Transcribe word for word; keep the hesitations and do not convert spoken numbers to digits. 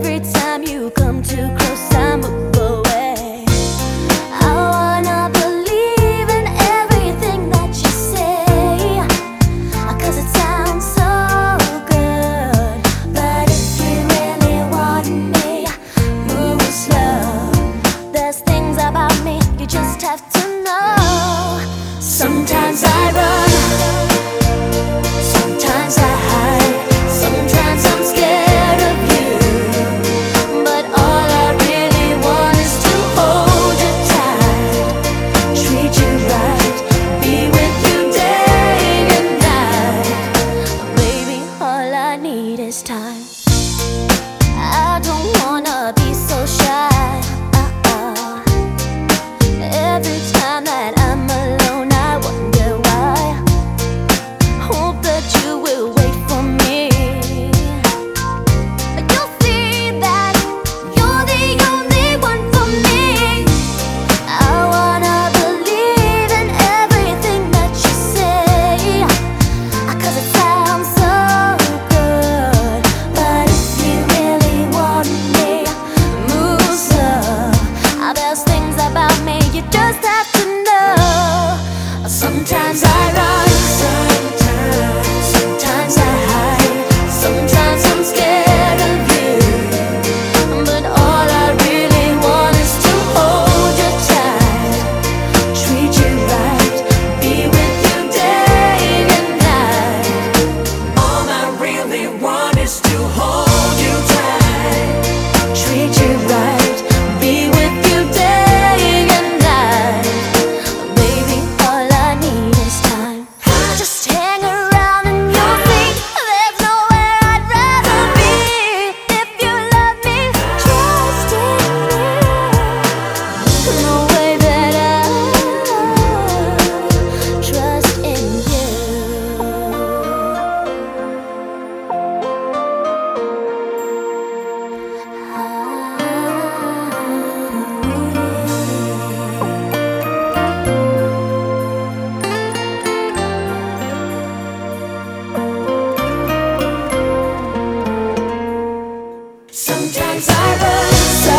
Every time you come too close, I move away. I wanna believe in everything that you say, 'cause it sounds so good. But if you really want me, move slow. There's things about me you just have to know. Sometimes I run, sometimes I hide, sometimes I'm scared of you. But all I really want is to hold you tight, treat you right, be with you day and night. Baby, all I need is time. I don't wanna be so shy. uh-uh. Every time that I'm alone, I wonder why. Hope that you will wait for me. You'll see that you're the only one for me. I wanna believe in everything that you say, 'cause it sounds so good. But if you really want me, move slow. Ah, There's things about me you just have to know. Sometimes I run, sometimes, sometimes I hide, sometimes I'm scared of you. But all I really want is to hold you tight, treat you right, be with you day and night. All I really want is to hold you tight, treat you right, be with you day and night. Baby, all I need is time. Just hang around and you'll see there's nowhere I'd rather be. If you love me, trust in me, the way that I trust in you. Sometimes I run,